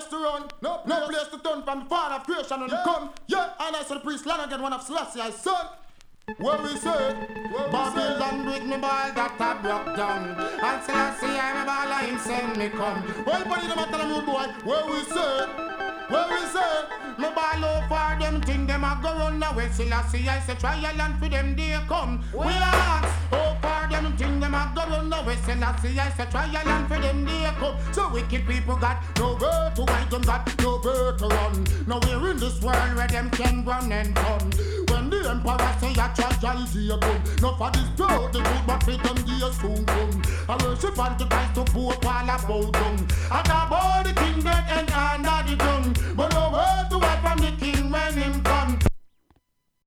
place to run, no place to turn from the father of creation and come. Yeah, and I saw the priest land again, one of Selassie's son. Where we say, Babylon with me ball that I broke down. And Selassie I me ball and him send me come. Well, buddy, the matter of boy. Where we say, me ball over for them thing them a go run away. Selassie I say try a land for them day come. We ask, oh for them thing them a go run away. Selassie I say try a land for them day come. So wicked people got nowhere to hide, them got nowhere to run. Now we're in this world where them can run and come. When the emperor say a tragedy a come, no for this proud the good but fit them days soon come. I worship unto Christ to pope all about them. And about the king dead and under the tongue. But no word to wait from the king when him come.